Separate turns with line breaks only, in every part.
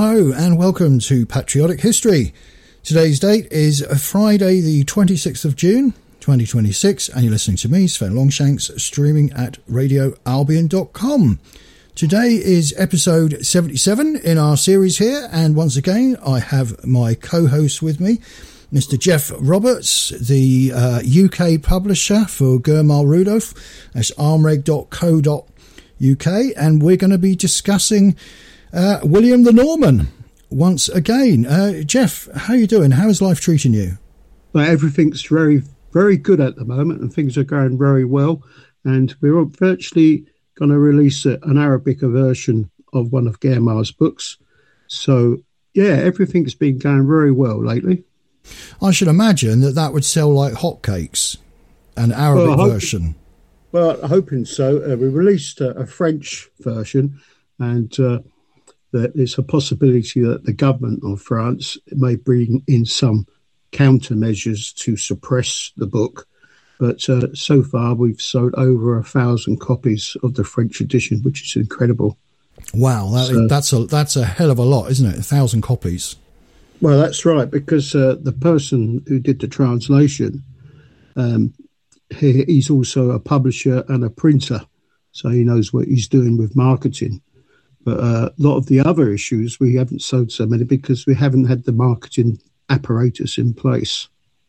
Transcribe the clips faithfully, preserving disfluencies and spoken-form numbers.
Hello and welcome to Patriotic History. Today's date is Friday the twenty-sixth of June twenty twenty-six and you're listening to me, Sven Longshanks, streaming at radio albion dot com. Today is episode seventy-seven in our series here, and once again I have my co-host with me, Mister Jeff Roberts, the uh, U K publisher for Germar Rudolph. That's armreg dot co dot U K, and we're going to be discussing uh, William the Norman once again. Uh, Jeff, how are you doing? How is life treating you?
Well, everything's very, very good at the moment, and things are going very well. And we're virtually going to release a, an Arabic version of one of Germar's books. So, yeah, everything's been going very well lately.
I should imagine that that would sell like hotcakes, an Arabic
well,
version.
Well, hoping so. Uh, we released a, a French version, and uh, there's a possibility that the government of France may bring in some countermeasures to suppress the book. But uh, so far, we've sold over a thousand copies of the French edition, which is incredible.
Wow, that,
so,
that's a that's a hell of a lot, isn't it? A thousand copies.
Well, that's right, because uh, the person who did the translation, um, he, he's also a publisher and a printer, so he knows what he's doing with marketing. But uh, a lot of the other issues, we haven't sold so many because we haven't had the marketing apparatus in place.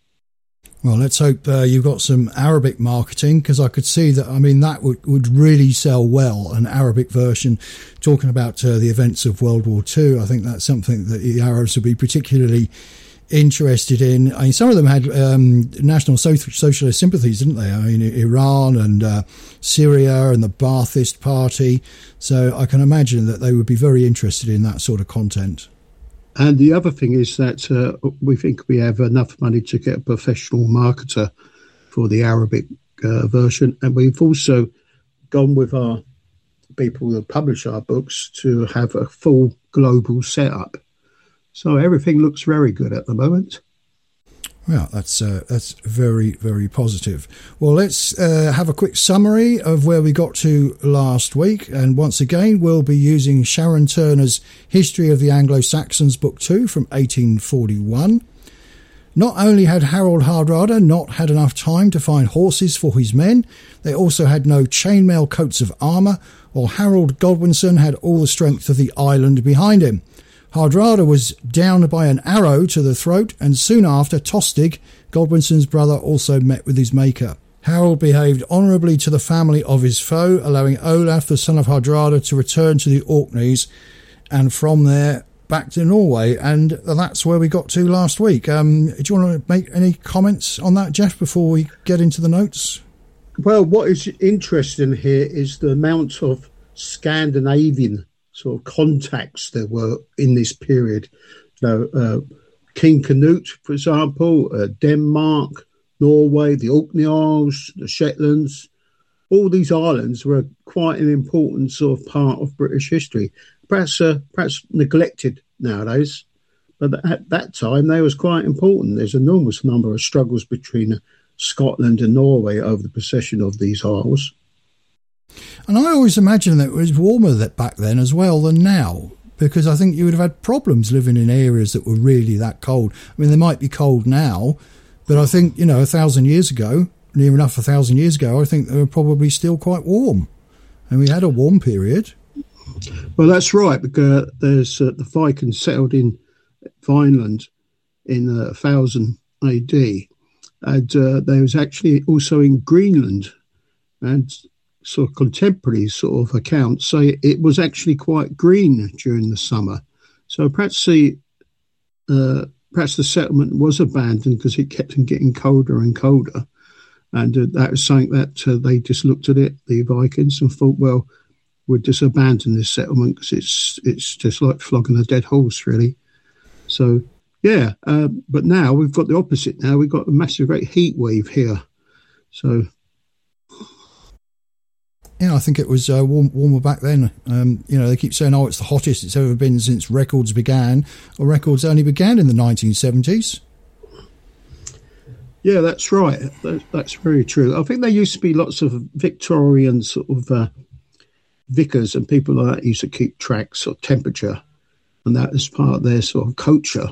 Well, let's hope uh, you've got some Arabic marketing, because I could see that, I mean, that would, would really sell well, an Arabic version talking about uh, the events of World War Two. I think that's something that the Arabs would be particularly interested in. I mean, some of them had um, national so- socialist sympathies, didn't they? I mean, Iran and uh, Syria and the Ba'athist Party. So I can imagine that they would be very interested in that sort of content.
And the other thing is that uh, we think we have enough money to get a professional marketer for the Arabic uh, version. And we've also gone with our people that publish our books to have a full global setup. So everything looks very good at the moment.
Well, that's uh, that's very, very positive. Well, let's uh, have a quick summary of where we got to last week. And once again, we'll be using Sharon Turner's History of the Anglo-Saxons, Book two from eighteen forty-one. Not only had Harold Hardrada not had enough time to find horses for his men, they also had no chainmail coats of armour, while Harold Godwinson had all the strength of the island behind him. Hardrada was down by an arrow to the throat, and soon after, Tostig, Godwinson's brother, also met with his maker. Harold behaved honourably to the family of his foe, allowing Olaf, the son of Hardrada, to return to the Orkneys, and from there back to Norway. And that's where we got to last week. Um, do you want to make any comments on that, Jeff, before we get into the notes?
Well, what is interesting here is the amount of Scandinavian sort of contacts there were in this period. You know, uh, King Canute, for example, uh, Denmark, Norway, the Orkney Isles, the Shetlands. All these islands were quite an important sort of part of British history. Perhaps, uh, perhaps neglected nowadays, but at that time they was quite important. There's an enormous number of struggles between Scotland and Norway over the possession of these isles.
And I always imagine that it was warmer that back then as well than now, because I think you would have had problems living in areas that were really that cold. I mean, they might be cold now, but I think, you know, a thousand years ago, near enough a thousand years ago, I think they were probably still quite warm. And we had a warm period.
Well, that's right, because there's uh, the Vikings settled in Vineland in uh, one thousand A D, and uh, they was actually also in Greenland, and sort of contemporary sort of accounts say it was actually quite green during the summer. So perhaps the uh, perhaps the settlement was abandoned because it kept on getting colder and colder. And uh, that was something that uh, they just looked at it, the Vikings, and thought, well, we'll just abandon this settlement because it's it's just like flogging a dead horse, really. So, yeah, uh, but now we've got the opposite now. We've got a massive great heat wave here. So...
Yeah, I think it was uh, warm, warmer back then. Um, you know, they keep saying, oh, it's the hottest it's ever been since records began. Well, records only began in the nineteen seventies.
Yeah, that's right. That, that's very true. I think there used to be lots of Victorian sort of uh, vicars and people like that used to keep tracks of temperature. and that as part of their sort of culture.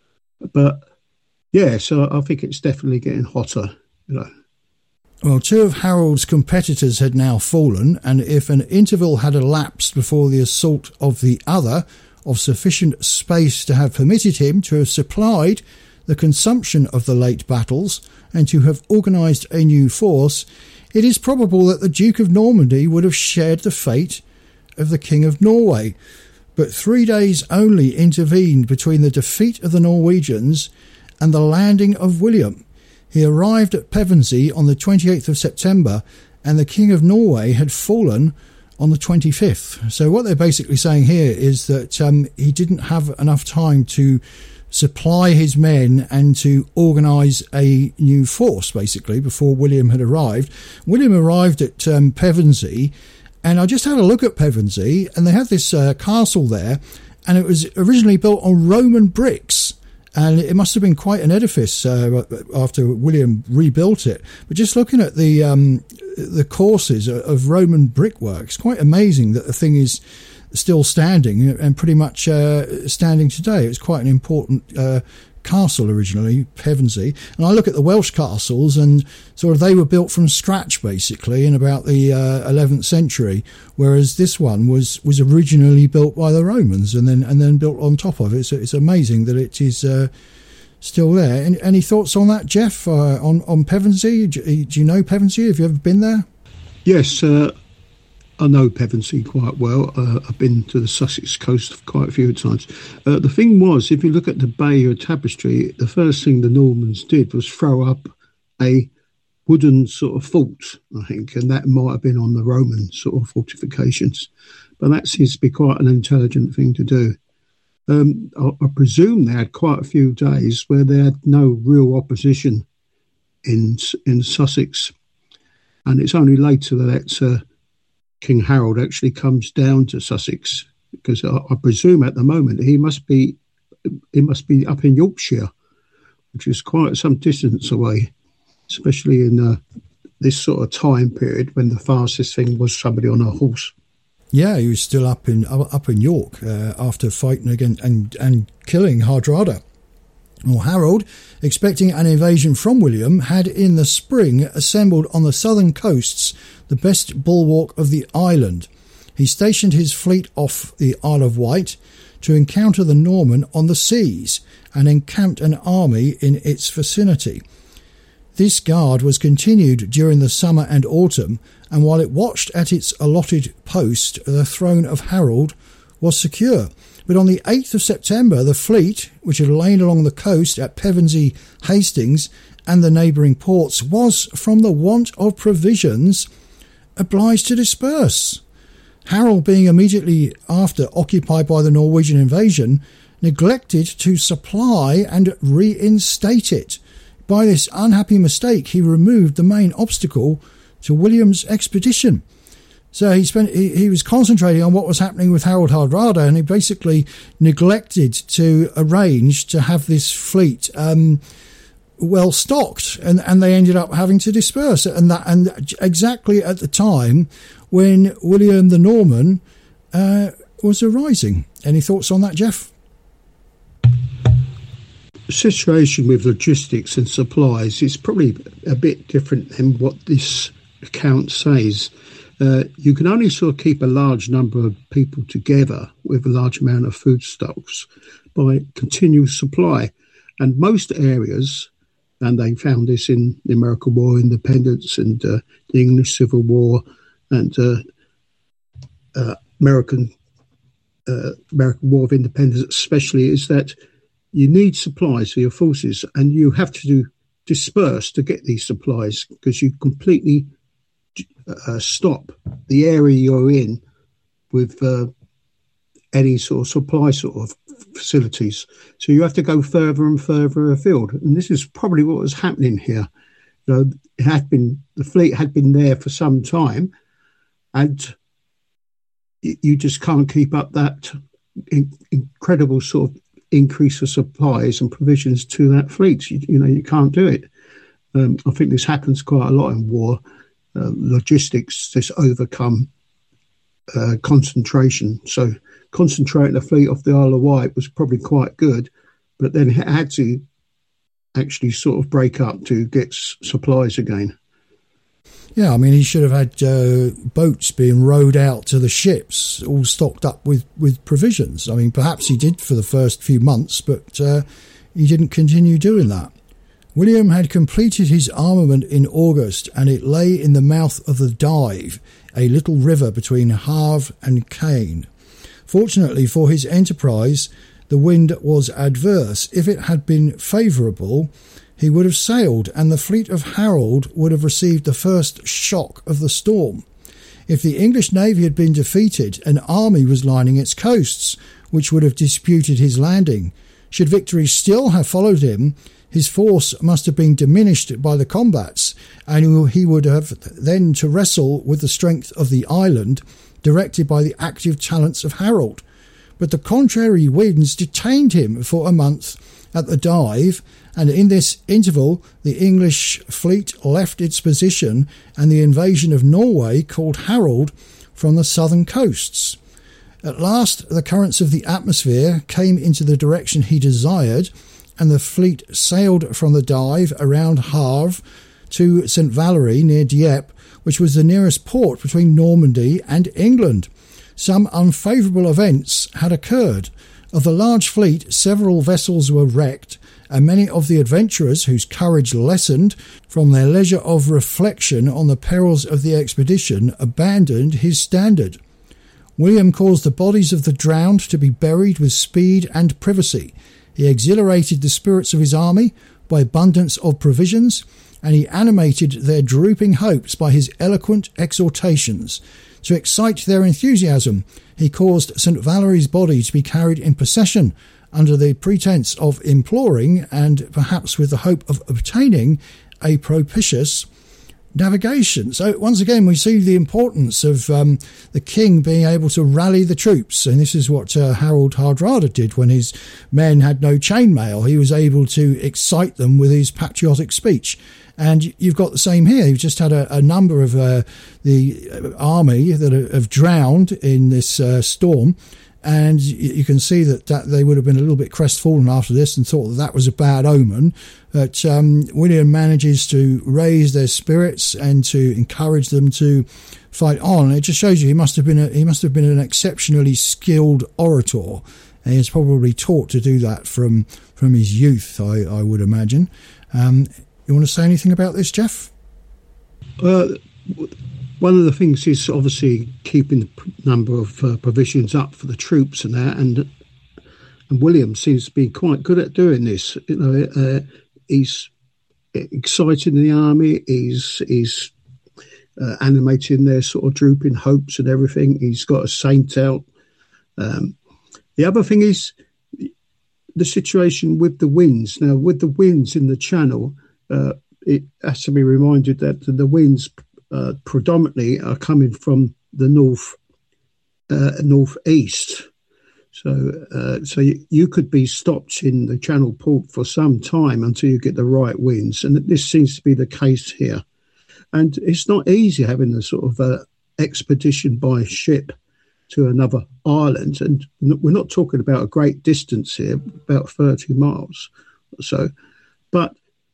But yeah, so I think it's definitely getting hotter, you know.
Well, two of Harold's competitors had now fallen, and if an interval had elapsed before the assault of the other, of sufficient space to have permitted him to have supplied the consumption of the late battles and to have organised a new force, it is probable that the Duke of Normandy would have shared the fate of the King of Norway. But three days only intervened between the defeat of the Norwegians and the landing of William. He arrived at Pevensey on the twenty-eighth of September, and the King of Norway had fallen on the twenty-fifth. So what they're basically saying here is that um, he didn't have enough time to supply his men and to organise a new force, basically, before William had arrived. William arrived at um, Pevensey, and I just had a look at Pevensey, and they had this uh, castle there, and it was originally built on Roman bricks. And it must have been quite an edifice uh, after William rebuilt it. But just looking at the um, the courses of Roman brickwork, it's quite amazing that the thing is still standing and pretty much uh, standing today. It's quite an important uh, castle originally, Pevensey. And I look at the Welsh castles, and sort of they were built from scratch basically in about the uh, eleventh century, whereas this one was was originally built by the Romans and then and then built on top of it. So it's amazing that it is uh, still there. Any, any thoughts on that, Jeff? Uh, on on Pevensey? Do, do you know Pevensey? Have you ever been there?
Yes. Uh... I know Pevensey quite well. Uh, I've been to the Sussex coast quite a few times. Uh, the thing was, if you look at the Bay of Tapestry, the first thing the Normans did was throw up a wooden sort of fort, I think, and that might have been on the Roman sort of fortifications. But that seems to be quite an intelligent thing to do. Um, I, I presume they had quite a few days where they had no real opposition in in Sussex, and it's only later that uh, King Harold actually comes down to Sussex, because I, I presume at the moment he must be he must be up in Yorkshire, which is quite some distance away, especially in uh, this sort of time period when the fastest thing was somebody on a horse.
Yeah, he was still up in up in York uh, after fighting against and and killing Hardrada. Well, Harold, expecting an invasion from William, had in the spring assembled on the southern coasts the best bulwark of the island. He stationed his fleet off the Isle of Wight to encounter the Norman on the seas, and encamped an army in its vicinity. This guard was continued during the summer and autumn, and while it watched at its allotted post, the throne of Harold was secure. But on the eighth of September, the fleet, which had lain along the coast at Pevensey, Hastings, and the neighbouring ports, was, from the want of provisions, obliged to disperse. Harold, being immediately after occupied by the Norwegian invasion, neglected to supply and reinstate it. By this unhappy mistake, he removed the main obstacle to William's expedition. So he spent. He, he was concentrating on what was happening with Harold Hardrada, and he basically neglected to arrange to have this fleet um, well stocked, and, and they ended up having to disperse. And that, and exactly at the time when William the Norman uh, was arising. Any thoughts on that, Jeff?
The situation with logistics and supplies is probably a bit different than what this account says. Uh, you can only sort of keep a large number of people together with a large amount of foodstuffs by continuous supply. And most areas, and they found this in the American War of Independence and uh, the English Civil War and uh, uh, American uh, American War of Independence especially, is that you need supplies for your forces, and you have to do, disperse to get these supplies, because you completely Uh, stop the area you're in with uh, any sort of supply sort of facilities. So you have to go further and further afield. And this is probably what was happening here. You know, it had been, the fleet had been there for some time, and you just can't keep up that in- incredible sort of increase of supplies and provisions to that fleet. You, you know, you can't do it. Um, I think this happens quite a lot in war. Uh, logistics just overcome uh, concentration. So concentrating the fleet off the Isle of Wight was probably quite good, but then it had to actually sort of break up to get s- supplies again.
Yeah, I mean, he should have had uh, boats being rowed out to the ships, all stocked up with, with provisions. I mean, perhaps he did for the first few months, but uh, he didn't continue doing that. William had completed his armament in August, and it lay in the mouth of the Dive, a little river between Havre and Caen. Fortunately for his enterprise, the wind was adverse. If it had been favourable, he would have sailed, and the fleet of Harold would have received the first shock of the storm. If the English navy had been defeated, an army was lining its coasts, which would have disputed his landing. Should victory still have followed him, his force must have been diminished by the combats, and he would have then to wrestle with the strength of the island, directed by the active talents of Harold. But the contrary winds detained him for a month at the Dive, and in this interval the English fleet left its position, and the invasion of Norway called Harold from the southern coasts. At last the currents of the atmosphere came into the direction he desired, and the fleet sailed from the Dive around Havre to Saint Valery near Dieppe, which was the nearest port between Normandy and England. Some unfavourable events had occurred. Of the large fleet, several vessels were wrecked, and many of the adventurers, whose courage lessened from their leisure of reflection on the perils of the expedition, abandoned his standard. William caused the bodies of the drowned to be buried with speed and privacy. He exhilarated the spirits of his army by abundance of provisions, and he animated their drooping hopes by his eloquent exhortations. To excite their enthusiasm, he caused Saint Valery's body to be carried in procession under the pretence of imploring, and perhaps with the hope of obtaining, a propitious navigation. So once again, we see the importance of um, the king being able to rally the troops, and this is what uh, Harold Hardrada did when his men had no chainmail. He was able to excite them with his patriotic speech. And you've got the same here. You've just had a, a number of uh, the army that have drowned in this uh, storm, and you can see that, that they would have been a little bit crestfallen after this and thought that that was a bad omen. But um, William manages to raise their spirits and to encourage them to fight on. It just shows you he must have been a, he must have been an exceptionally skilled orator, and he's probably taught to do that from from his youth, I, I would imagine. Um, you want to say anything about this, Jeff?
Uh, one of the things is obviously keeping the number of uh, provisions up for the troops and that, and and William seems to be quite good at doing this. You know, uh, he's exciting the army. He's he's uh, animating their sort of drooping hopes and everything. He's got a saint out. Um, the other thing is the situation with the winds. Now, with the winds in the Channel, uh, it has to be reminded that the winds uh, predominantly are coming from the north uh, northeast. So, uh, so you, you could be stopped in the Channel port for some time until you get the right winds, and this seems to be the case here. And it's not easy having a sort of uh, expedition by ship to another island, and we're not talking about a great distance here, about thirty miles or so, but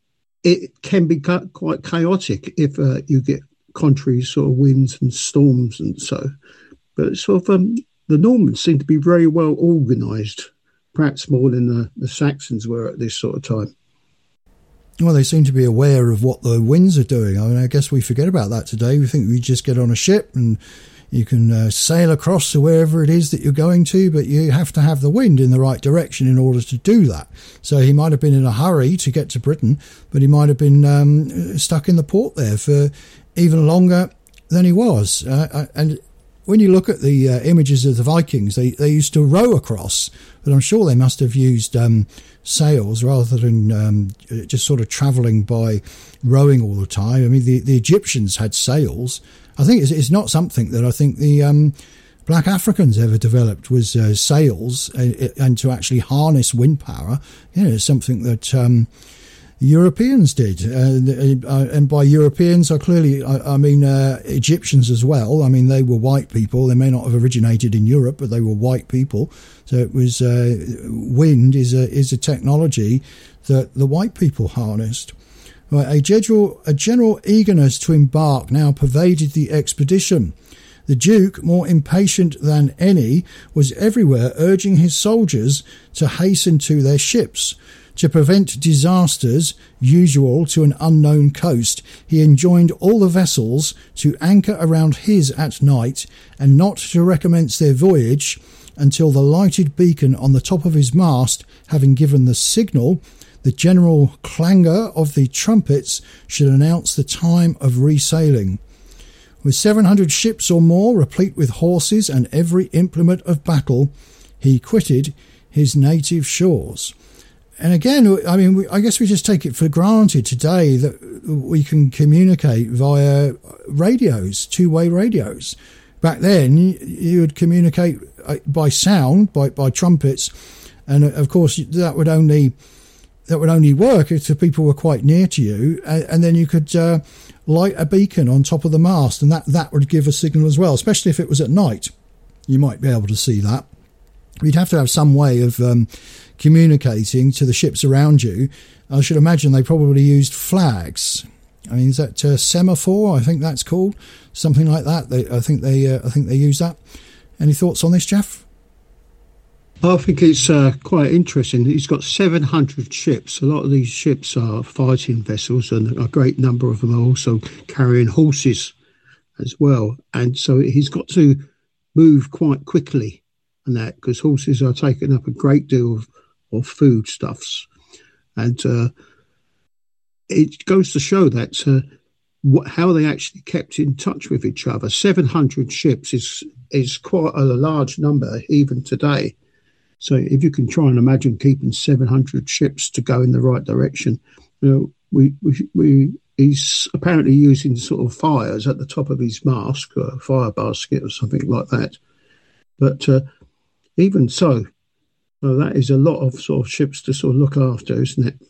it can be quite chaotic if uh, you get contrary sort of winds and storms and so. But it's sort of um, the Normans seem to be very well organised, perhaps more than the, the Saxons were at this sort of time.
Well, they seem to be aware of what the winds are doing. I mean, I guess we forget about that today. We think we just get on a ship and you can uh, sail across to wherever it is that you're going to, but you have to have the wind in the right direction in order to do that. So he might have been in a hurry to get to Britain, but he might have been um, stuck in the port there for even longer than he was. Uh, and when you look at the uh, images of the Vikings, they, they used to row across, but I'm sure they must have used um, sails rather than um, just sort of travelling by rowing all the time. I mean, the, the Egyptians had sails. I think it's, it's not something that I think the um, black Africans ever developed was uh, sails and, and to actually harness wind power. You know, it's something that um, Europeans did. Uh, and by Europeans, I clearly, I, I mean uh, Egyptians as well. I mean, they were white people. They may not have originated in Europe, but they were white people. So it was, uh, wind is a, is a technology that the white people harnessed. Well, a general, a general eagerness to embark now pervaded the expedition. The Duke, more impatient than any, was everywhere urging his soldiers to hasten to their ships. To prevent disasters usual to an unknown coast, he enjoined all the vessels to anchor around his at night and not to recommence their voyage until the lighted beacon on the top of his mast, having given the signal, the general clangour of the trumpets should announce the time of resailing. With seven hundred ships or more, replete with horses and every implement of battle, he quitted his native shores. And again, I mean, we, I guess we just take it for granted today that we can communicate via radios, two-way radios. Back then, you would communicate by sound, by, by trumpets, and of course that would only that would only work if the people were quite near to you, and, and then you could uh, light a beacon on top of the mast, and that, that would give a signal as well, especially if it was at night. You might be able to see that. You'd have to have some way of um, communicating to the ships around you. I should imagine they probably used flags. I mean, is that uh, semaphore? I think that's called something like that. They, I think they, uh, I think they use that. Any thoughts on this, Jeff?
I think it's uh, quite interesting. He's got seven hundred ships. A lot of these ships are fighting vessels, and a great number of them are also carrying horses as well. And so he's got to move quite quickly and that, because horses are taking up a great deal of, of foodstuffs. And uh, it goes to show that uh, what, how they actually kept in touch with each other. seven hundred ships is, is quite a large number even today. So if you can try and imagine keeping seven hundred ships to go in the right direction, you know, we, we, we he's apparently using sort of fires at the top of his mast, or a fire basket or something like that. But uh, even so, well, that is a lot of sort of ships to sort of look after, isn't it?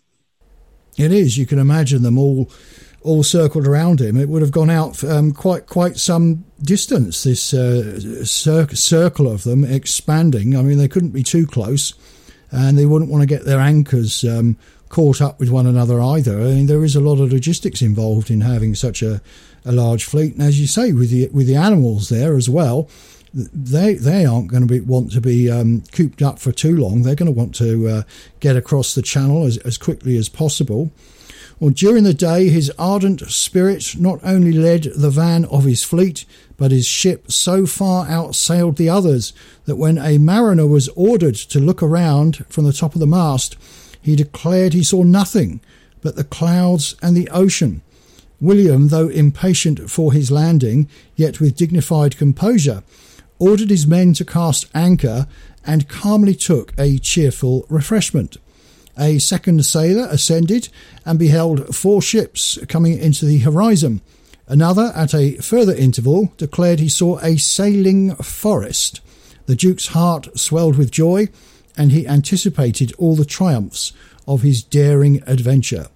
It is. You can imagine them all all circled around him. It would have gone out um, quite quite some distance, this uh, cir- circle of them expanding. I mean, they couldn't be too close, and they wouldn't want to get their anchors um, caught up with one another either. I mean, there is a lot of logistics involved in having such a, a large fleet. And as you say, with the with the animals there as well, they they aren't going to be want to be um, cooped up for too long. They're going to want to uh, get across the channel as, as quickly as possible. Well, during the day, his ardent spirit not only led the van of his fleet, but his ship so far outsailed the others that when a mariner was ordered to look around from the top of the mast, he declared he saw nothing but the clouds and the ocean. William, though impatient for his landing, yet with dignified composure, ordered his men to cast anchor and calmly took a cheerful refreshment. A second sailor ascended and beheld four ships coming into the horizon. Another, at a further interval, declared he saw a sailing forest. The Duke's heart swelled with joy, and he anticipated all the triumphs of his daring adventure.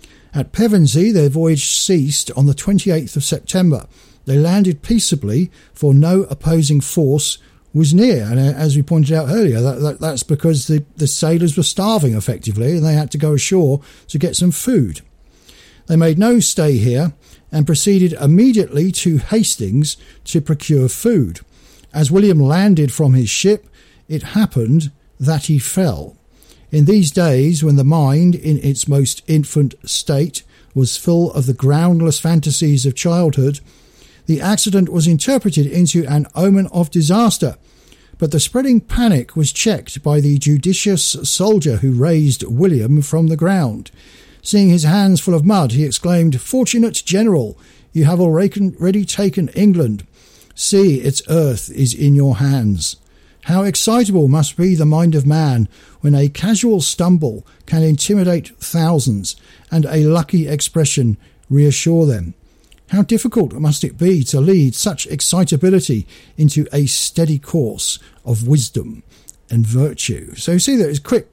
At Pevensey, their voyage ceased on the twenty-eighth of September. They landed peaceably, for no opposing force was near, and as we pointed out earlier, that, that, that's because the, the sailors were starving effectively, and they had to go ashore to get some food. They made no stay here and proceeded immediately to Hastings to procure food. As William landed from his ship, it happened that he fell. In these days, when the mind, in its most infant state, was full of the groundless fantasies of childhood, the accident was interpreted into an omen of disaster, but the spreading panic was checked by the judicious soldier who raised William from the ground. Seeing his hands full of mud, he exclaimed, "Fortunate General, you have already taken England. See, its earth is in your hands." How excitable must be the mind of man when a casual stumble can intimidate thousands and a lucky expression reassure them. How difficult must it be to lead such excitability into a steady course of wisdom and virtue. So you see that it's quick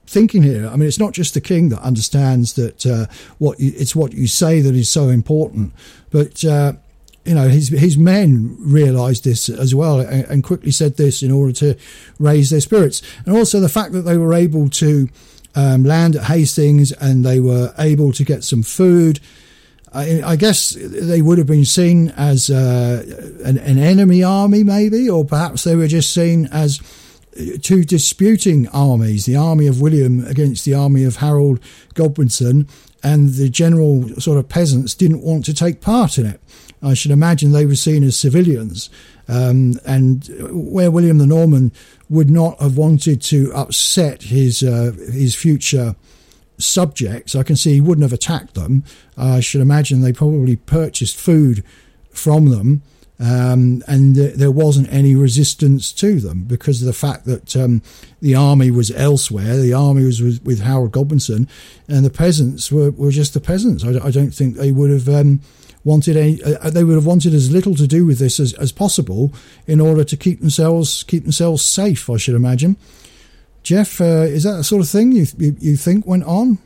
thinking here. I mean, it's not just the king that understands that uh, what you, it's what you say that is so important, but uh, you know, his his men realised this as well, and, and quickly said this in order to raise their spirits, and also the fact that they were able to um, land at Hastings and they were able to get some food. I, I guess they would have been seen as uh, an, an enemy army, maybe, or perhaps they were just seen as two disputing armies, the army of William against the army of Harold Godwinson, and the general sort of peasants didn't want to take part in it. I should imagine they were seen as civilians, um, and where William the Norman would not have wanted to upset his uh, his future subjects, I can see he wouldn't have attacked them. Uh, I should imagine they probably purchased food from them, um, and th- there wasn't any resistance to them because of the fact that um, the army was elsewhere. The army was with, with Harold Godwinson, and the peasants were, were just the peasants. I, I don't think they would have um, wanted any. Uh, they would have wanted as little to do with this as, as possible in order to keep themselves keep themselves safe, I should imagine. Jeff, uh, is that the sort of thing you, you you think went on?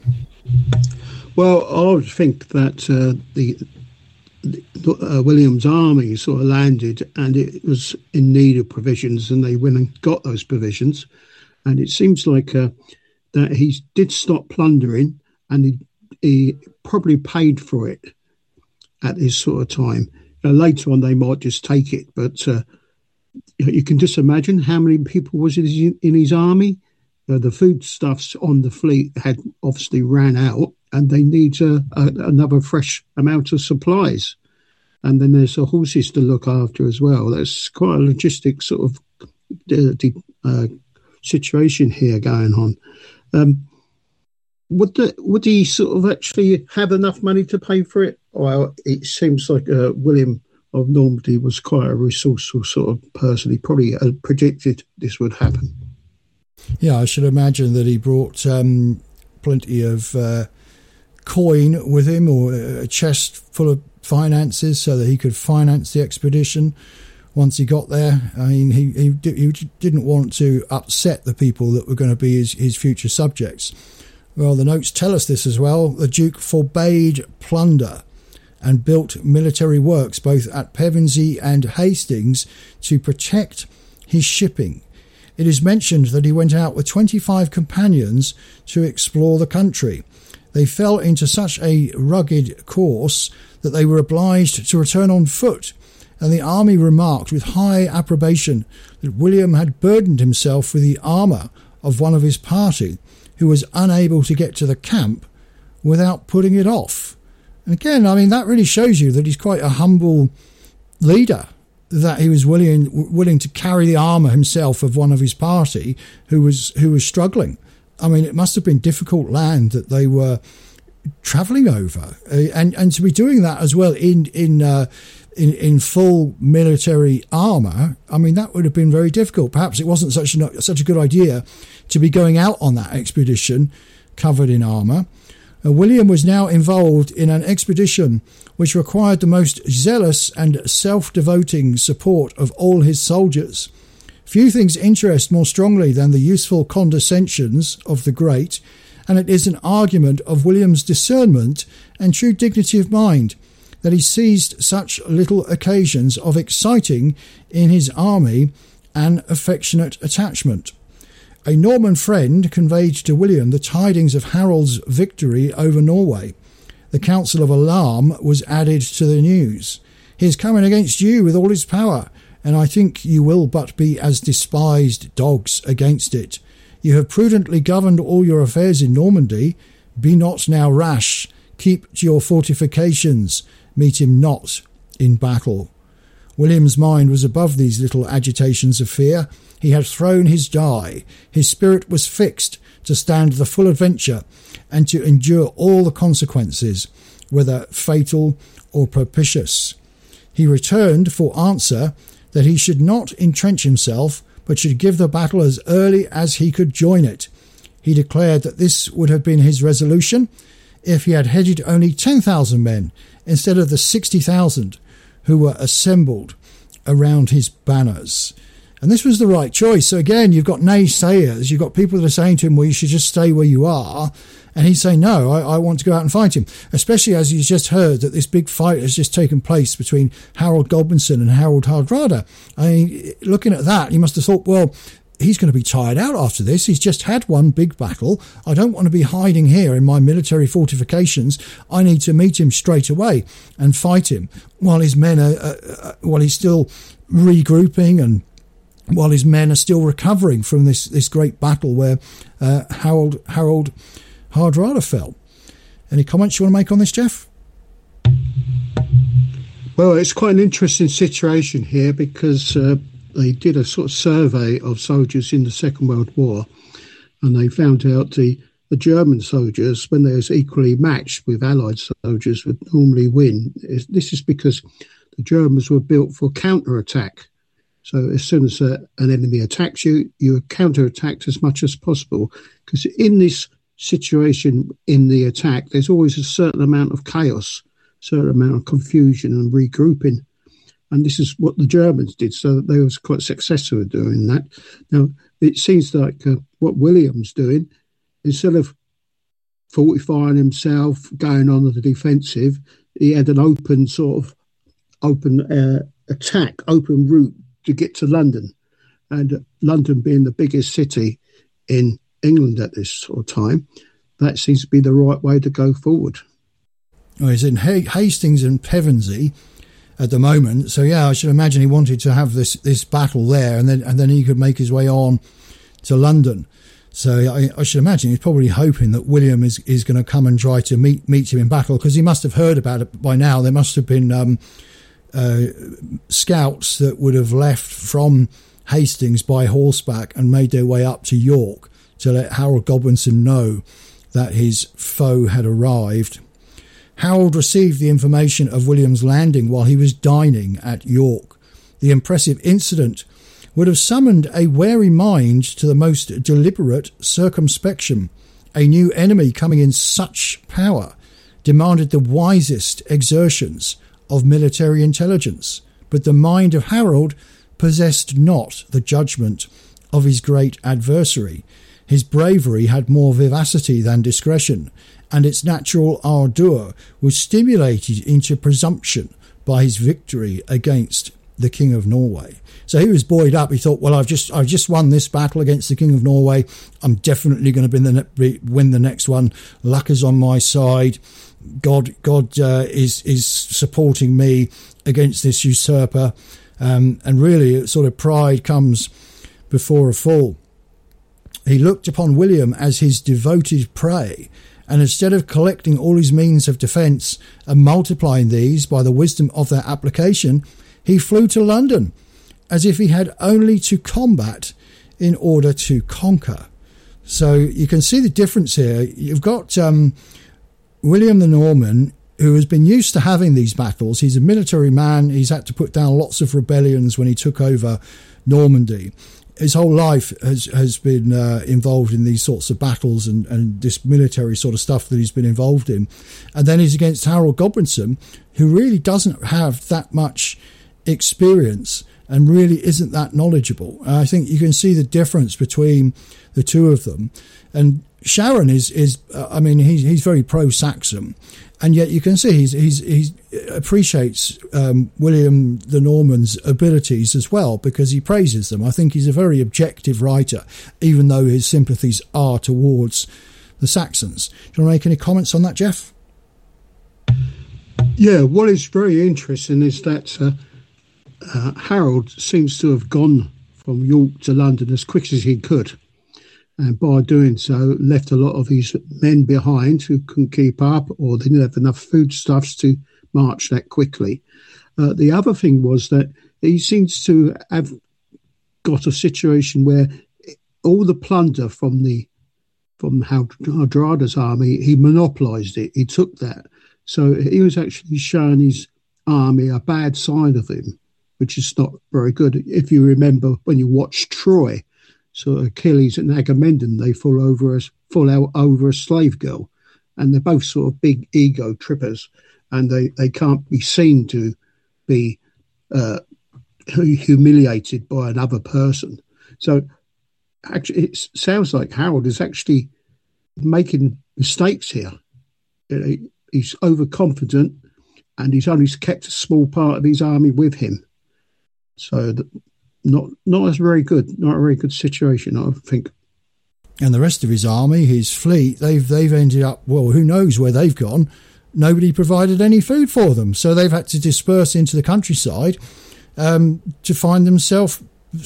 Well, I would think that uh, the, the uh, William's army sort of landed and it was in need of provisions, and they went and got those provisions. And it seems like uh, that he did stop plundering, and he, he probably paid for it at this sort of time. Uh, later on, they might just take it, but uh, you can just imagine how many people was in his army. Uh, the foodstuffs on the fleet had obviously ran out, and they need uh, a, another fresh amount of supplies. And then there's the horses to look after as well. That's quite a logistic sort of uh, uh, situation here going on. Um, would the, would he sort of actually have enough money to pay for it? Well, it seems like uh, William of Normandy was quite a resourceful sort of person. He probably uh, predicted this would happen.
Yeah, I should imagine that he brought um, plenty of uh, coin with him, or a chest full of finances, so that he could finance the expedition once he got there. I mean, he he, he didn't want to upset the people that were going to be his, his future subjects. Well, the notes tell us this as well. The Duke forbade plunder and built military works both at Pevensey and Hastings to protect his shipping. It is mentioned that he went out with twenty-five companions to explore the country. They fell into such a rugged course that they were obliged to return on foot, and the army remarked with high approbation that William had burdened himself with the armour of one of his party, who was unable to get to the camp without putting it off. And again, I mean, that really shows you that he's quite a humble leader, that he was willing willing to carry the armour himself of one of his party who was who was struggling. I mean, it must have been difficult land that they were travelling over, uh, and and to be doing that as well in in uh, in in full military armour. I mean, that would have been very difficult. Perhaps it wasn't such a such a good idea to be going out on that expedition covered in armour. Uh, William was now involved in an expedition which required the most zealous and self-devoting support of all his soldiers. Few things interest more strongly than the useful condescensions of the great, and it is an argument of William's discernment and true dignity of mind that he seized such little occasions of exciting in his army an affectionate attachment. A Norman friend conveyed to William the tidings of Harold's victory over Norway. The council of alarm was added to the news. He is coming against you with all his power, and I think you will but be as despised dogs against it. You have prudently governed all your affairs in Normandy. Be not now rash. Keep to your fortifications. Meet him not in battle. William's mind was above these little agitations of fear. He had thrown his die. His spirit was fixed to stand the full adventure and to endure all the consequences, whether fatal or propitious. He returned for answer that he should not entrench himself, but should give the battle as early as he could join it. He declared that this would have been his resolution if he had headed only ten thousand men instead of the sixty thousand who were assembled around his banners. And this was the right choice. So again, you've got naysayers. You've got people that are saying to him, well, you should just stay where you are. And he's saying, no, I, I want to go out and fight him, especially as he's just heard that this big fight has just taken place between Harold Godwinson and Harold Hardrada. I mean, looking at that, he must have thought, well, he's going to be tired out after this. He's just had one big battle. I don't want to be hiding here in my military fortifications. I need to meet him straight away and fight him while his men are, uh, while he's still regrouping and while his men are still recovering from this, this great battle where uh, Harold Harold Hardrada fell. Any comments you want to make on this, Jeff?
Well, it's quite an interesting situation here because uh, they did a sort of survey of soldiers in the Second World War, and they found out the, the German soldiers, when they was equally matched with Allied soldiers, would normally win. This is because the Germans were built for counter-attack. So as soon as uh, an enemy attacks you, you are counter-attacked as much as possible. Because in this situation, in the attack, there's always a certain amount of chaos, certain amount of confusion and regrouping. And this is what the Germans did. So they was quite successful in doing that. Now, it seems like uh, what William's doing, instead of fortifying himself, going on the defensive, he had an open sort of open uh, attack, open route to get to London. And uh, London being the biggest city in England at this sort of time, that seems to be the right way to go forward.
Well, he's in Hastings and Pevensey at the moment, so yeah, I should imagine he wanted to have this this battle there, and then and then he could make his way on to London. So I, I should imagine he's probably hoping that William is, is going to come and try to meet meet him in battle, because he must have heard about it by now. There must have been um, uh, scouts that would have left from Hastings by horseback and made their way up to York to let Harold Godwinson know that his foe had arrived. Harold received the information of William's landing while he was dining at York. The impressive incident would have summoned a wary mind to the most deliberate circumspection. A new enemy coming in such power demanded the wisest exertions of military intelligence, but the mind of Harold possessed not the judgment of his great adversary. His bravery had more vivacity than discretion, and its natural ardour was stimulated into presumption by his victory against the King of Norway. So he was buoyed up. He thought, well, I've just I've just won this battle against the King of Norway. I'm definitely going to win the, ne- win the next one. Luck is on my side. God God uh, is, is supporting me against this usurper. Um, and really, sort of pride comes before a fall. He looked upon William as his devoted prey, and instead of collecting all his means of defence and multiplying these by the wisdom of their application, he flew to London, as if he had only to combat in order to conquer. So you can see the difference here. You've got um, William the Norman, who has been used to having these battles. He's a military man. He's had to put down lots of rebellions when he took over Normandy. His whole life has has been uh, involved in these sorts of battles and, and this military sort of stuff that he's been involved in. And then he's against Harold Godwinson, who really doesn't have that much experience and really isn't that knowledgeable. And I think you can see the difference between the two of them. And Sharon is, is uh, I mean, he's, he's very pro-Saxon. And yet you can see he's, he's, he appreciates um, William the Norman's abilities as well, because he praises them. I think he's a very objective writer, even though his sympathies are towards the Saxons. Do you want to make any comments on that, Jeff?
Yeah, what is very interesting is that uh, uh, Harold seems to have gone from York to London as quick as he could. And by doing so, left a lot of his men behind who couldn't keep up, or they didn't have enough foodstuffs to march that quickly. Uh, the other thing was that he seems to have got a situation where all the plunder from the from Hardrada's army, he monopolised it. He took that. So he was actually showing his army a bad side of him, which is not very good. If you remember when you watched Troy, so Achilles and Agamemnon, they fall over a, fall out over a slave girl, and they're both sort of big ego trippers, and they, they can't be seen to be uh, humiliated by another person. So actually, it sounds like Harold is actually making mistakes here. You know, he's overconfident, and he's only kept a small part of his army with him. So the, not not as very good, not a very good situation, I think.
And the rest of his army, his fleet, they've they've ended up, well, who knows where they've gone. Nobody provided any food for them, so they've had to disperse into the countryside um, to find themselves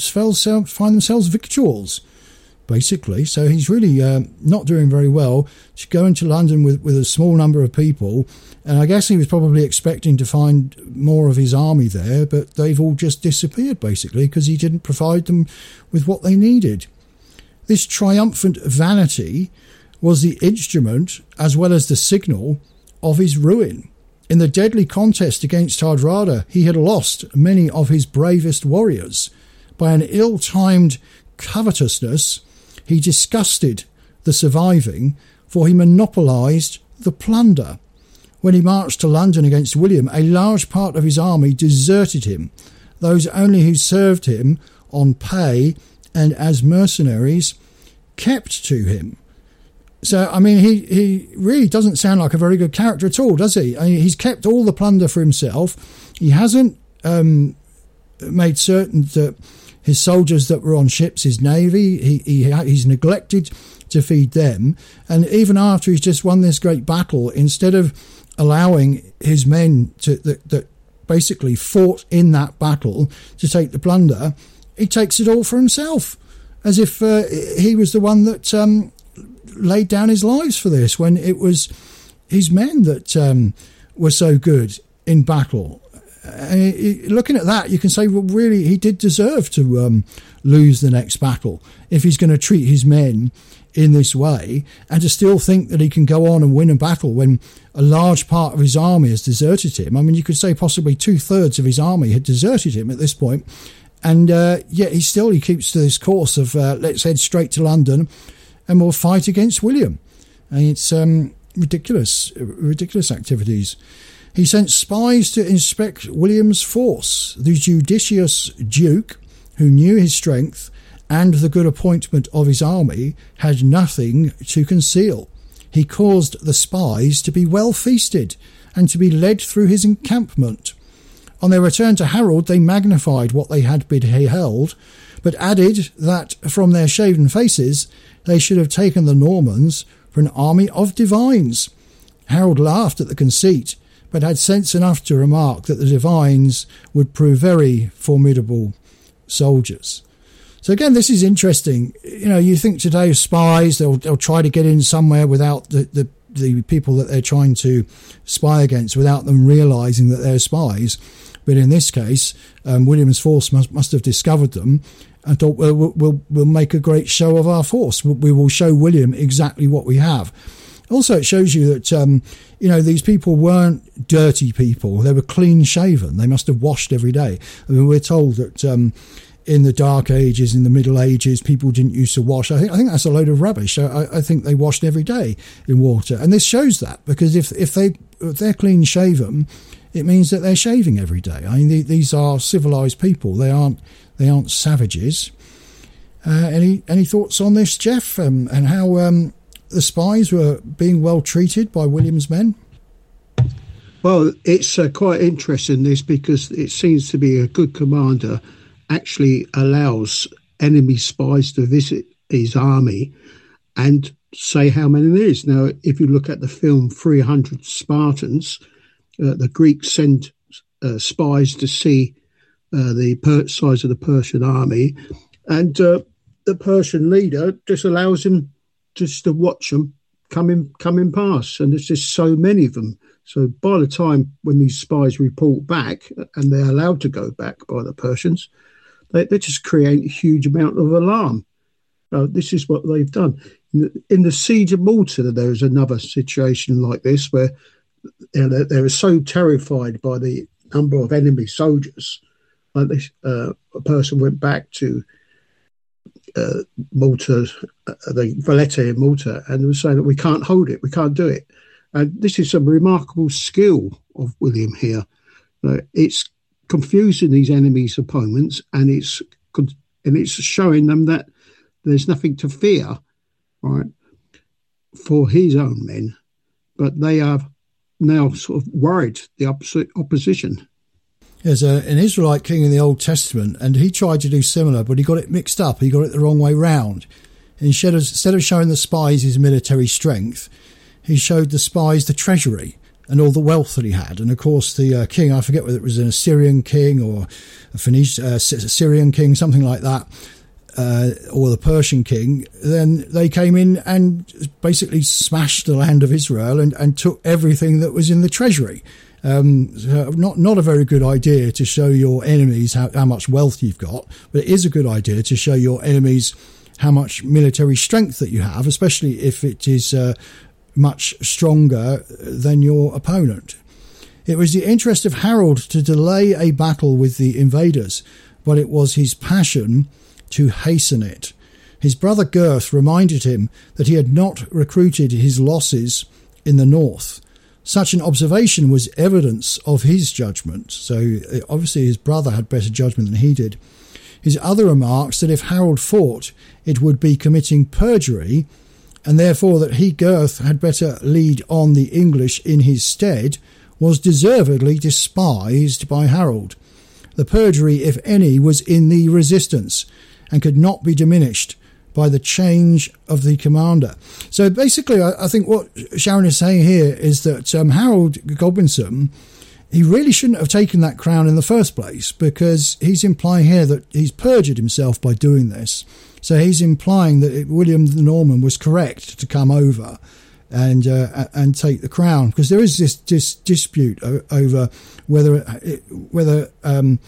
find themselves victuals, basically. So he's really um, not doing very well. To go into London with, with a small number of people, and I guess he was probably expecting to find more of his army there, but they've all just disappeared, basically, because he didn't provide them with what they needed. This triumphant vanity was the instrument, as well as the signal, of his ruin. In the deadly contest against Hardrada, he had lost many of his bravest warriors. By an ill-timed covetousness, he disgusted the surviving, for he monopolised the plunder. When he marched to London against William, a large part of his army deserted him. Those only who served him on pay and as mercenaries kept to him. So, I mean, he, he really doesn't sound like a very good character at all, does he? I mean, he's kept all the plunder for himself. He hasn't um, made certain that his soldiers that were on ships, his navy, he, he he's neglected to feed them. And even after he's just won this great battle, instead of allowing his men to that, that basically fought in that battle to take the plunder, he takes it all for himself, as if uh, he was the one that um, laid down his lives for this, when it was his men that um, were so good in battle. And it, looking at that, you can say, well, really, he did deserve to um, lose the next battle if he's going to treat his men in this way, and to still think that he can go on and win a battle when a large part of his army has deserted him. I mean, you could say possibly two-thirds of his army had deserted him at this point, and uh, yet he still he keeps to this course of uh, let's head straight to London and we'll fight against William. And it's um, ridiculous, ridiculous activities. He sent spies to inspect William's force. The judicious Duke, who knew his strength and the good appointment of his army, had nothing to conceal. He caused the spies to be well feasted and to be led through his encampment. On their return to Harold, they magnified what they had beheld, but added that from their shaven faces they should have taken the Normans for an army of divines. Harold laughed at the conceit, but had sense enough to remark that the divines would prove very formidable soldiers. So again, this is interesting. You know, you think today of spies, they'll they'll try to get in somewhere without the, the, the people that they're trying to spy against, without them realising that they're spies. But in this case, um, William's force must, must have discovered them and thought, well, we'll, we'll, we'll make a great show of our force. We will show William exactly what we have. Also, it shows you that, um, you know, these people weren't dirty people. They were clean shaven. They must have washed every day. I mean, we're told that um, in the Dark Ages, in the Middle Ages, people didn't used to wash. I think I think that's a load of rubbish. I, I think they washed every day in water. And this shows that, because if, if, they, if they're clean shaven, it means that they're shaving every day. I mean, these are civilised people. They aren't they aren't savages. Uh, any any thoughts on this, Jeff, um, and how um, the spies were being well treated by William's men?
Well, it's uh, quite interesting, this, because it seems to be a good commander actually allows enemy spies to visit his army and say how many there is. Now, if you look at the film three hundred Spartans, uh, the Greeks send uh, spies to see uh, the per- size of the Persian army, and uh, the Persian leader just allows him just to watch them coming coming past, and there's just so many of them. So by the time when these spies report back, and they're allowed to go back by the Persians, they, they just create a huge amount of alarm. Uh, this is what they've done. In the, in the siege of Malta, there was another situation like this, where you know, they, they were so terrified by the number of enemy soldiers. Like this, uh, a person went back to uh, Malta, uh, the Valletta in Malta, and was saying that we can't hold it, we can't do it. And this is some remarkable skill of William here. Uh, it's confusing these enemies' opponents, and it's and it's showing them that there's nothing to fear, right, for his own men, but they are now sort of worried, the opposite opposition.
There's a, an Israelite king in the Old Testament, and he tried to do similar, but he got it mixed up. He got it the wrong way round. Instead of, instead of showing the spies his military strength, he showed the spies the treasury and all the wealth that he had. And of course, the uh, king, I forget whether it was an Assyrian king or a Phoenician, uh, Syrian king, something like that, uh, or the Persian king, then they came in and basically smashed the land of Israel and, and took everything that was in the treasury. Um, so not not a very good idea to show your enemies how, how much wealth you've got, but it is a good idea to show your enemies how much military strength that you have, especially if it is uh, much stronger than your opponent. It was the interest of Harold to delay a battle with the invaders, but it was his passion to hasten it. His brother Gurth reminded him that he had not recruited his losses in the north. Such an observation was evidence of his judgment, so obviously his brother had better judgment than he did. His other remarks that if Harold fought, it would be committing perjury, and therefore that he, Gurth, had better lead on the English in his stead, was deservedly despised by Harold. The perjury, if any, was in the resistance, and could not be diminished by the change of the commander. So basically, I, I think what Sharon is saying here is that um, Harold Godwinson, he really shouldn't have taken that crown in the first place, because he's implying here that he's perjured himself by doing this. So he's implying that it, William the Norman was correct to come over and uh, and take the crown, because there is this, this dispute o- over whether whether um,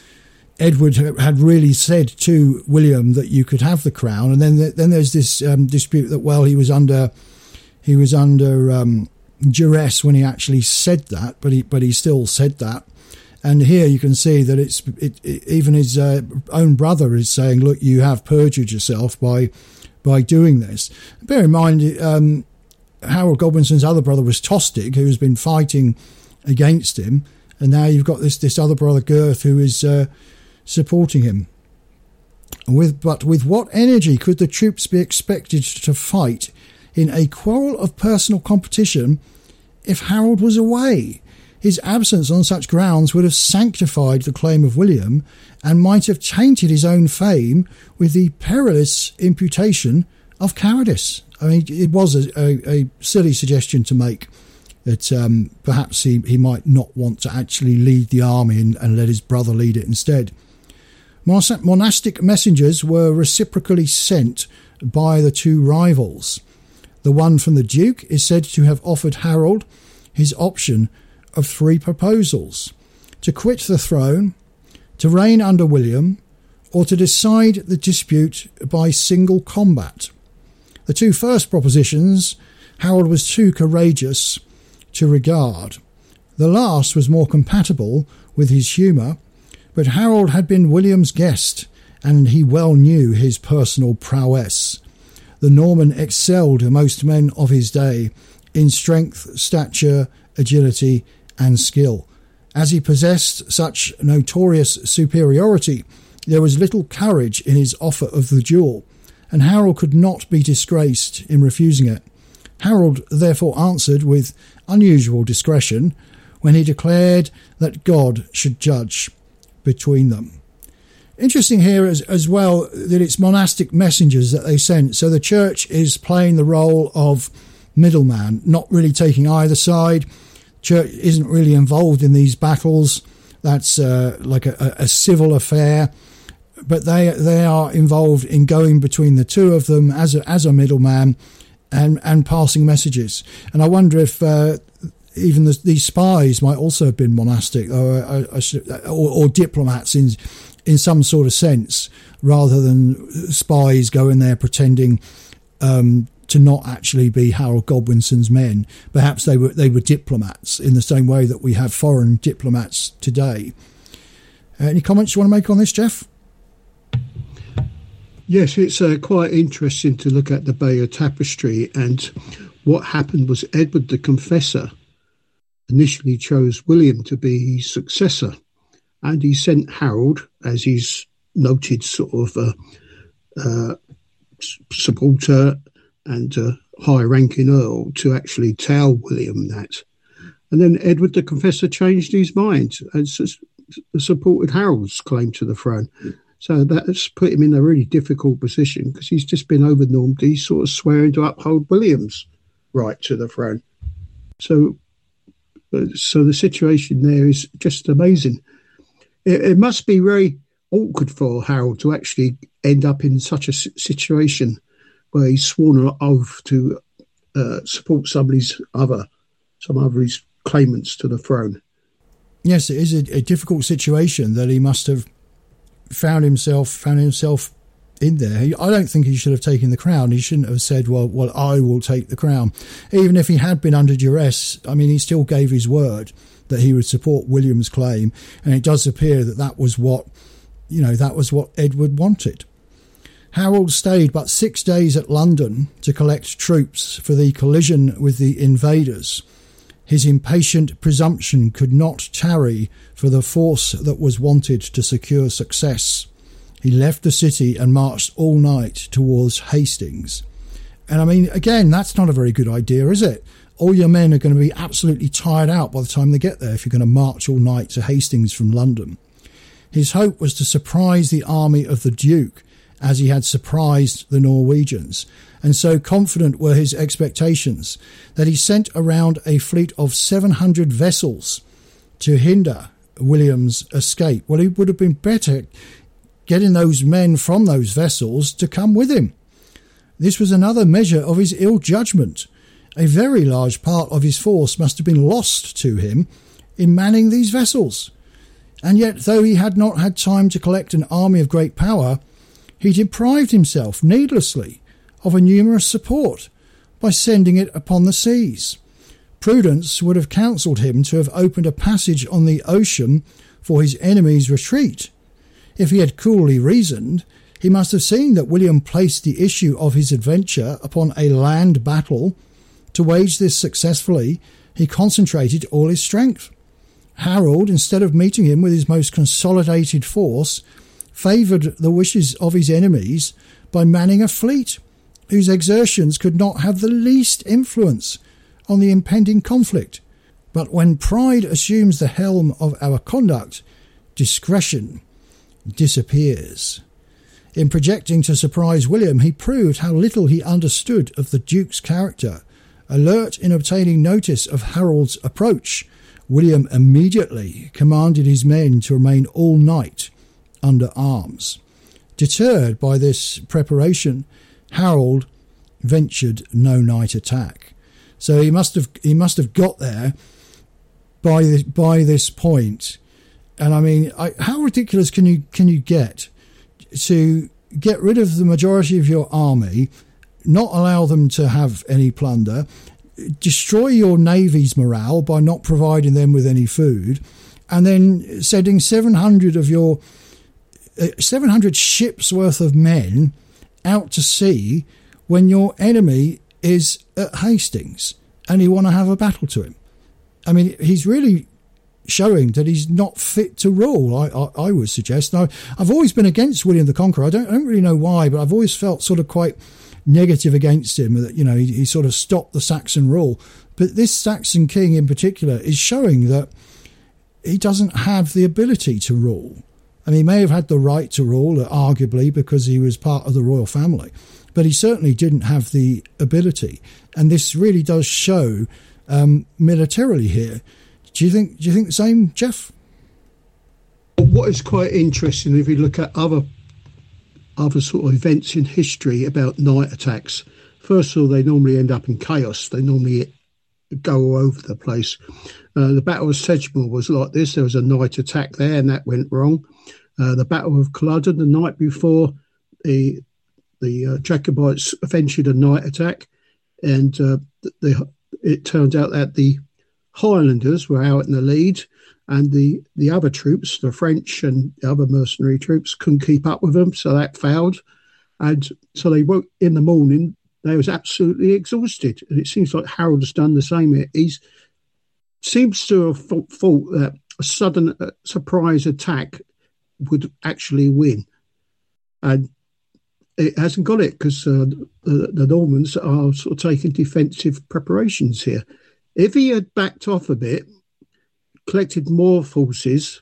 Edward had really said to William that you could have the crown, and then then there's this um, dispute that well he was under he was under um, duress when he actually said that, but he but he still said that. And here you can see that it's it, it, even his uh, own brother is saying, look, you have perjured yourself by by doing this. Bear in mind, um, Harold Godwinson's other brother was Tostig, who has been fighting against him, and now you've got this this other brother Gurth who is uh, supporting him. With but with what energy could the troops be expected to fight in a quarrel of personal competition if Harold was away? His absence on such grounds would have sanctified the claim of William, and might have tainted his own fame with the perilous imputation of cowardice. I mean, it was a, a, a silly suggestion to make that um, perhaps he, he might not want to actually lead the army and, and let his brother lead it instead. Monastic messengers were reciprocally sent by the two rivals. The one from the Duke is said to have offered Harold his option of three proposals: to quit the throne, to reign under William, or to decide the dispute by single combat. The two first propositions Harold was too courageous to regard. The last was more compatible with his humour, but Harold had been William's guest, and he well knew his personal prowess. The Norman excelled most men of his day in strength, stature, agility, and skill. As he possessed such notorious superiority, there was little courage in his offer of the duel, and Harold could not be disgraced in refusing it. Harold therefore answered with unusual discretion when he declared that God should judge between them. Interesting here as, as well that it's monastic messengers that they sent. So the church is playing the role of middleman, not really taking either side. Church isn't really involved in these battles. That's uh, like a, a civil affair. But they they are involved in going between the two of them as a, as a middleman and, and passing messages. And I wonder if uh, even the, these spies might also have been monastic or, or, or diplomats in in some sort of sense, rather than spies going there pretending um, to not actually be Harold Godwinson's men. Perhaps they were they were diplomats in the same way that we have foreign diplomats today. Uh, any comments you want to make on this, Jeff?
Yes, it's uh, quite interesting to look at the Bayeux Tapestry, and what happened was Edward the Confessor initially chose William to be his successor, and he sent Harold, as his noted sort of uh, uh, supporter and uh, high-ranking earl, to actually tell William that. And then Edward the Confessor changed his mind and supported Harold's claim to the throne. So that's put him in a really difficult position, because he's just been over Normandy, sort of swearing to uphold William's right to the throne. So, so the situation there is just amazing. It, it must be very awkward for Harold to actually end up in such a situation where he's sworn an oath to uh, support somebody's other, some other his claimants to the throne.
Yes, it is a, a difficult situation that he must have found himself found himself in there. He, I don't think he should have taken the crown. He shouldn't have said, well, well, I will take the crown. Even if he had been under duress, I mean, he still gave his word that he would support William's claim. And it does appear that that was what, you know, that was what Edward wanted. Harold stayed but six days at London to collect troops for the collision with the invaders. His impatient presumption could not tarry for the force that was wanted to secure success. He left the city and marched all night towards Hastings. And I mean, again, that's not a very good idea, is it? All your men are going to be absolutely tired out by the time they get there if you're going to march all night to Hastings from London. His hope was to surprise the army of the Duke, as he had surprised the Norwegians, and so confident were his expectations that he sent around a fleet of seven hundred vessels to hinder William's escape. Well, it would have been better getting those men from those vessels to come with him. This was another measure of his ill judgment. A very large part of his force must have been lost to him in manning these vessels. And yet, though he had not had time to collect an army of great power, he deprived himself needlessly of a numerous support by sending it upon the seas. Prudence would have counselled him to have opened a passage on the ocean for his enemy's retreat. If he had coolly reasoned, he must have seen that William placed the issue of his adventure upon a land battle. To wage this successfully, he concentrated all his strength. Harold, instead of meeting him with his most consolidated force, favoured the wishes of his enemies by manning a fleet whose exertions could not have the least influence on the impending conflict. But when pride assumes the helm of our conduct, discretion disappears. In projecting to surprise William, he proved how little he understood of the Duke's character. Alert in obtaining notice of Harold's approach, William immediately commanded his men to remain all night under arms. Deterred by this preparation, Harold ventured no night attack. So he must have he must have got there by this, by this point. And I mean, I, how ridiculous can you can you get to get rid of the majority of your army, not allow them to have any plunder, destroy your navy's morale by not providing them with any food, and then sending seven hundred of your uh, seven hundred ships worth of men out to sea when your enemy is at Hastings and you want to have a battle to him. I mean, he's really showing that he's not fit to rule, I, I, I would suggest. Now, I've always been against William the Conqueror. I don't, I don't really know why, but I've always felt sort of quite negative against him, that, you know, he, he sort of stopped the Saxon rule. But this Saxon king in particular is showing that he doesn't have the ability to rule. And he may have had the right to rule, arguably, because he was part of the royal family, but he certainly didn't have the ability. And this really does show um, militarily here. Do you think? Do you think the same, Jeff?
What is quite interesting, if you look at other other sort of events in history about night attacks, first of all, they normally end up in chaos. They normally go all over the place. Uh, the Battle of Sedgemoor was like this. There was a night attack there, and that went wrong. Uh, the Battle of Culloden, the night before, the the uh, Jacobites ventured a night attack, and uh, the, it turned out that the Highlanders were out in the lead, and the, the other troops, the French and the other mercenary troops, couldn't keep up with them, so that failed. And so they woke in the morning, they was absolutely exhausted. And it seems like Harold has done the same. He seems to have thought that a sudden uh, surprise attack would actually win. And it hasn't got it because uh, the, the Normans are sort of taking defensive preparations here. If he had backed off a bit, collected more forces,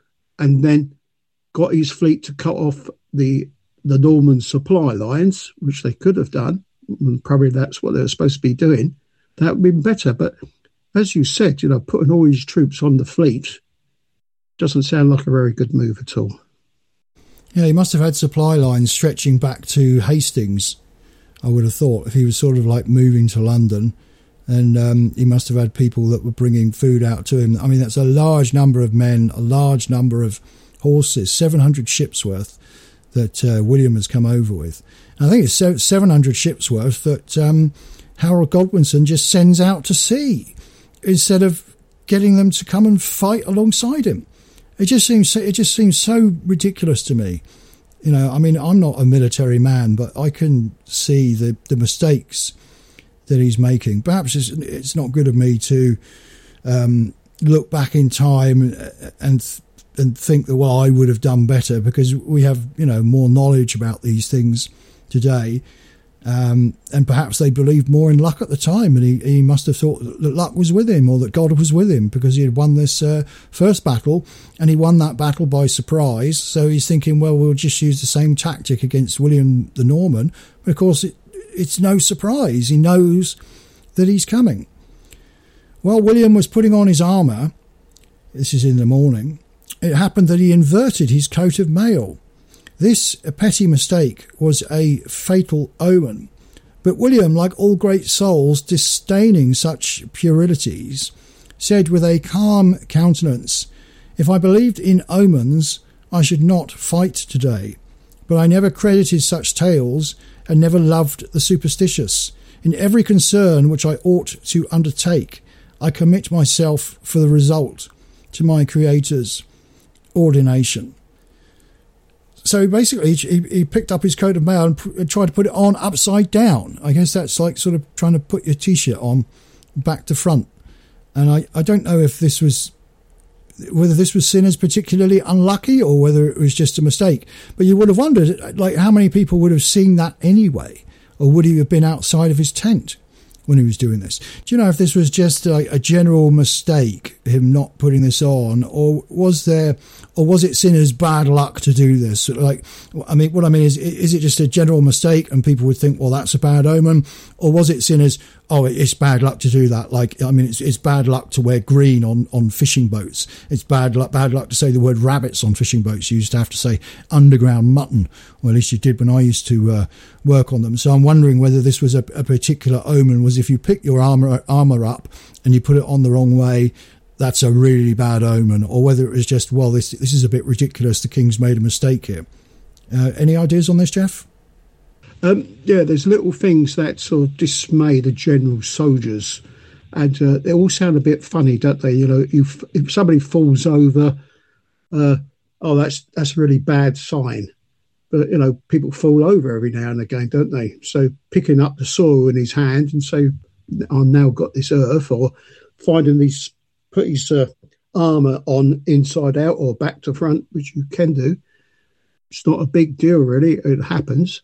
and then got his fleet to cut off the the Norman supply lines, which they could have done, and probably that's what they were supposed to be doing, that would have been better. But as you said, you know, putting all his troops on the fleet doesn't sound like a very good move at all.
Yeah, he must have had supply lines stretching back to Hastings, I would have thought, if he was sort of like moving to London. And um, he must have had people that were bringing food out to him. I mean, that's a large number of men, a large number of horses, seven hundred ships worth that uh, William has come over with. And I think it's seven hundred ships worth that um, Harold Godwinson just sends out to sea instead of getting them to come and fight alongside him. It just seems it just seems so ridiculous to me. You know, I mean, I'm not a military man, but I can see the, the mistakes that he's making. Perhaps it's, it's not good of me to um, look back in time and and think that, well, I would have done better, because we have, you know, more knowledge about these things today. Um, and perhaps they believed more in luck at the time, and he, he must have thought that luck was with him, or that God was with him, because he had won this uh, first battle, and he won that battle by surprise. So he's thinking, well, we'll just use the same tactic against William the Norman. But of course, it, it's no surprise. He knows that he's coming. While William was putting on his armour, this is in the morning, it happened that he inverted his coat of mail. This, a petty mistake, was a fatal omen. But William, like all great souls, disdaining such puerilities, said with a calm countenance, "If I believed in omens, I should not fight today. But I never credited such tales, and never loved the superstitious. In every concern which I ought to undertake, I commit myself for the result to my Creator's ordination." So basically, he, he picked up his coat of mail and, pr- and tried to put it on upside down. I guess that's like sort of trying to put your T-shirt on back to front. And I, I don't know if this was, whether this was seen as particularly unlucky or whether it was just a mistake. But you would have wondered, like, how many people would have seen that anyway? Or would he have been outside of his tent when he was doing this? Do you know if this was just a, a general mistake, him not putting this on, or was there, or was it seen as bad luck to do this? Like, I mean, what I mean is, is it just a general mistake and people would think, well, that's a bad omen? Or was it seen as, oh, it's bad luck to do that? Like, I mean, it's, it's bad luck to wear green on, on fishing boats. It's bad luck, bad luck to say the word rabbits on fishing boats. You used to have to say underground mutton, or at least you did when I used to uh, work on them. So I'm wondering whether this was a, a particular omen, was if you pick your armour armour up and you put it on the wrong way, that's a really bad omen, or whether it was just, well, this this is a bit ridiculous, the king's made a mistake here. Uh, any ideas on this, Jeff?
Um, yeah, there's little things that sort of dismay the general soldiers, and uh, they all sound a bit funny, don't they? You know, if, if somebody falls over, uh, oh, that's that's a really bad sign. But, you know, people fall over every now and again, don't they? So picking up the soil in his hand and say, I've now got this earth, or finding these, put his uh, armour on inside out or back to front, which you can do. It's not a big deal, really. It happens.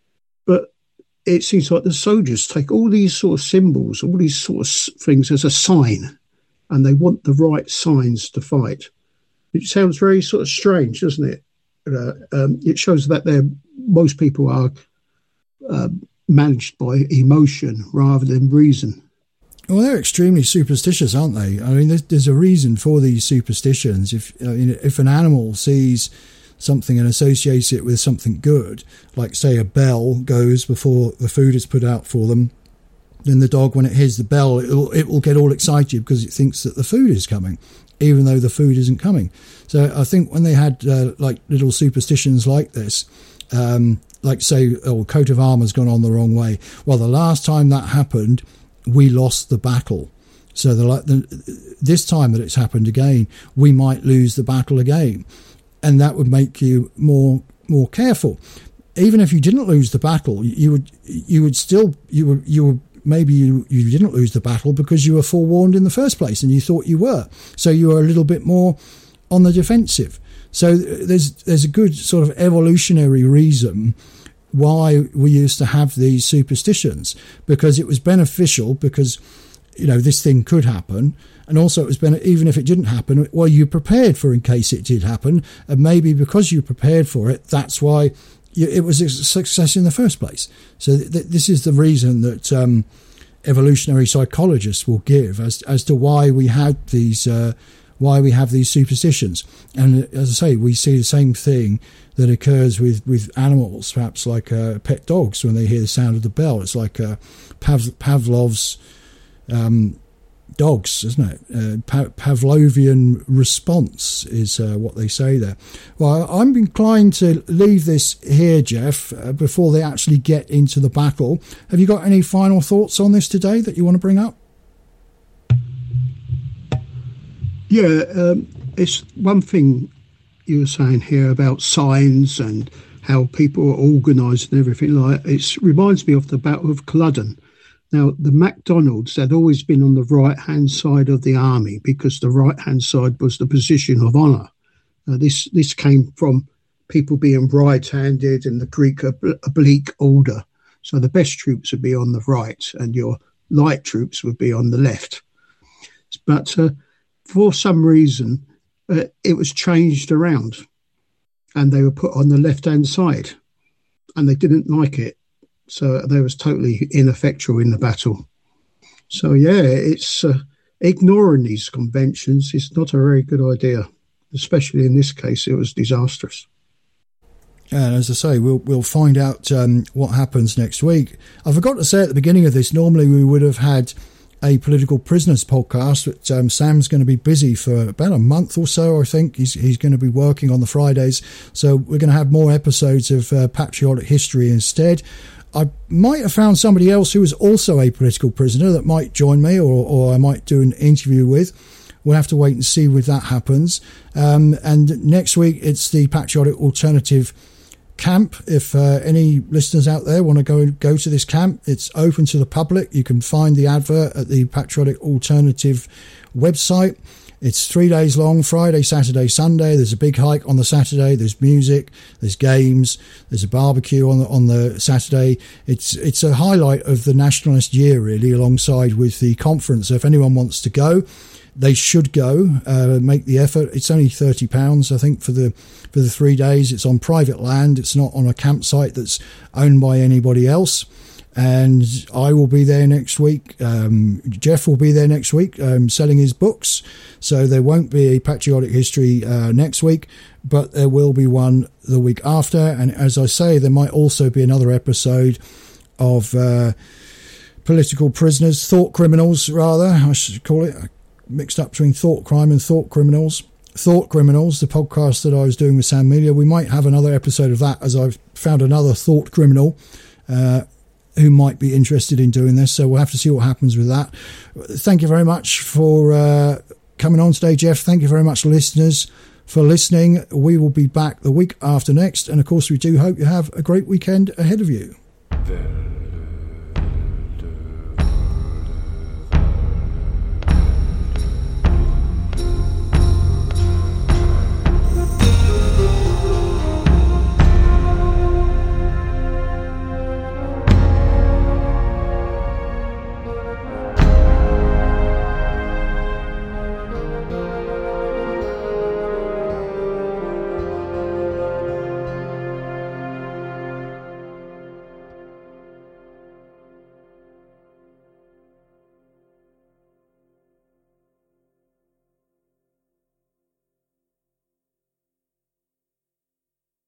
But it seems like the soldiers take all these sort of symbols, all these sort of things as a sign, and they want the right signs to fight. It sounds very sort of strange, doesn't it? Uh, um, it shows that they're, most people are uh, managed by emotion rather than reason.
Well, they're extremely superstitious, aren't they? I mean, there's, there's a reason for these superstitions. If I mean, if an animal sees something and associates it with something good, like say a bell goes before the food is put out for them, then the dog, when it hears the bell, it will, it will get all excited because it thinks that the food is coming, even though the food isn't coming. So I think when they had uh, like little superstitions like this, um, like say, oh, coat of armour's gone on the wrong way. Well, the last time that happened, we lost the battle. So the, the, this time that it's happened again, we might lose the battle again. And that would make you more more careful. Even if you didn't lose the battle, you would you would still you would you would maybe you, you didn't lose the battle because you were forewarned in the first place and you thought you were. So you were a little bit more on the defensive. So there's there's a good sort of evolutionary reason why we used to have these superstitions, because it was beneficial, because, you know, this thing could happen. And also it was been, even if it didn't happen, well, you prepared for in case it did happen. And maybe because you prepared for it, that's why you, it was a success in the first place. So th- this is the reason that um, evolutionary psychologists will give as as to why we had these uh, why we have these superstitions. And as I say, we see the same thing that occurs with, with animals, perhaps like uh, pet dogs when they hear the sound of the bell. It's like uh, Pav- Pavlov's um, dogs, isn't it? Uh, pa- Pavlovian response is uh, what they say there. Well, I'm inclined to leave this here, Jeff, uh, before they actually get into the battle. Have you got any final thoughts on this today that you want to bring up?
Yeah, um, it's one thing you were saying here about signs and how people are organised and everything like that. It reminds me of the Battle of Culloden. Now, the MacDonalds had always been on the right-hand side of the army because the right-hand side was the position of honour. Uh, this this came from people being right-handed and the Greek ob- oblique order. So the best troops would be on the right and your light troops would be on the left. But uh, for some reason, uh, it was changed around and they were put on the left-hand side and they didn't like it. So they was totally ineffectual in the battle. So, yeah, it's uh, ignoring these conventions is not a very good idea. Especially in this case, it was disastrous.
And as I say, we'll we'll find out um, what happens next week. I forgot to say at the beginning of this, normally we would have had a Political Prisoners podcast, but um, Sam's going to be busy for about a month or so, I think. He's he's going to be working on the Fridays. So we're going to have more episodes of uh, Patriotic History instead. I might have found somebody else who is also a political prisoner that might join me, or, or I might do an interview with. We'll have to wait and see if that happens. Um, and next week, it's the Patriotic Alternative Camp. If uh, any listeners out there want to go go to this camp, it's open to the public. You can find the advert at the Patriotic Alternative website. It's three days long, Friday, Saturday, Sunday. There's a big hike on the Saturday. There's music, there's games, there's a barbecue on the, on the Saturday. It's it's a highlight of the nationalist year, really, alongside with the conference. So if anyone wants to go, they should go, uh, make the effort. It's only thirty pounds, I think, for the for the three days. It's on private land. It's not on a campsite that's owned by anybody else. And I will be there next week. Um, Jeff will be there next week um, selling his books. So there won't be a Patriotic History uh, next week, but there will be one the week after. And as I say, there might also be another episode of uh, Political Prisoners, Thought Criminals, rather, I should call it. Mixed up between Thought Crime and Thought Criminals. Thought Criminals, the podcast that I was doing with Sam Melia. We might have another episode of that, as I've found another thought criminal uh, who might be interested in doing this. So we'll have to see what happens with that. Thank you very much for uh, coming on today, Jeff. Thank you very much, listeners, for listening. We will be back the week after next. And, of course, we do hope you have a great weekend ahead of you.
There.